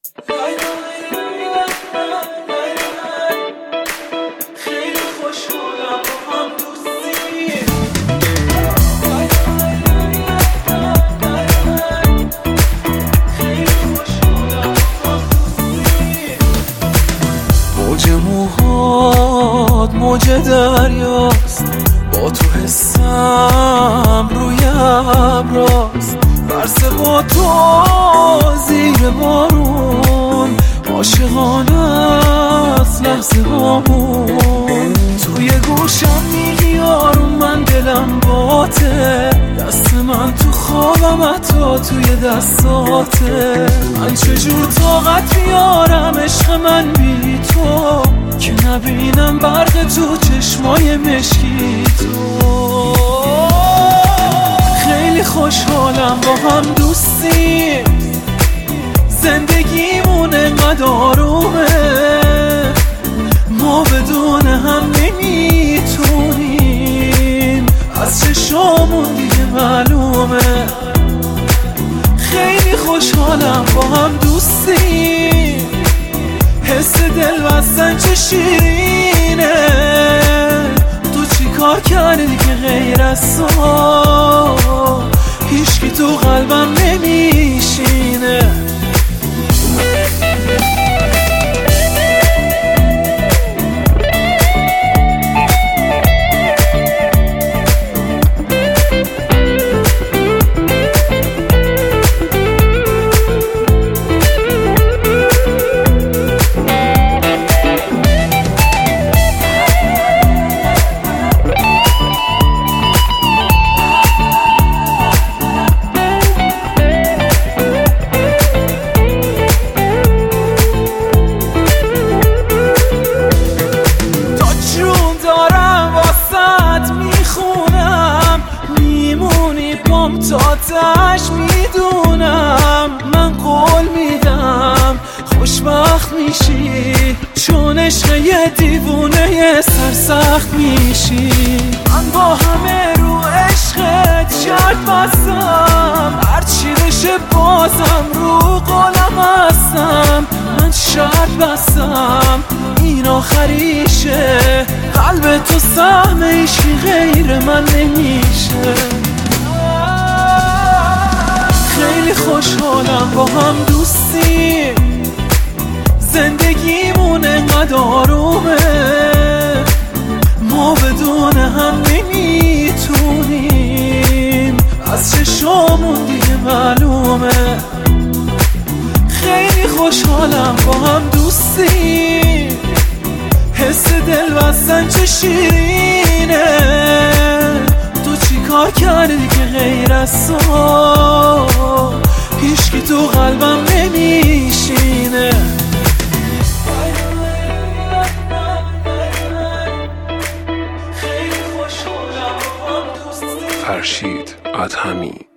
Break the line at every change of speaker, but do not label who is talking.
خیلی خوشحالم با هم دوستی. موج موهات موج دریاست، با تو حسم روی ابراست. برس با تو زیر بارون، عاشقانه است لحظه بامون. توی گوشم میگی آروم، من دلم باته، دست من تو خوابم حتی توی دستاته. من چجور طاقت بیارم عشق من بی تو، که نبینم برق تو چشمای مشکی تو. خیلی خوشحالم با هم دوستی، زندگیمون انقدر آرومه، ما بدون هم نمیتونیم، از چشامون دیگه معلومه. خیلی خوشحالم با هم دوستی، حس دل بستن چه شیرینه. تو چی کار کردی که غیر از تو هیچکی تو قلبم نمیشینه. تاتش میدونم، من قول میدم خوشبخت میشی، چون عشق یه دیوونه سرسخت میشی. من با همه رو عشقت شرط بستم، هرچی بشه بازم رو قولم هستم. من شرط بستم این آخریشه، قلب تو سهم عشقی غیر من نمیشه. خیلی خوشحالم با هم دوستی، زندگیمون انقدر آرومه، ما بدون هم نمیتونیم، از چشامون دیگه معلومه. خیلی خوشحالم با هم دوستی، حس دل بستن چه شیرینه. تو چی کار کردی که غیر از تو هیچکی تو قلبم نمیشینه.
فرشید ادهمی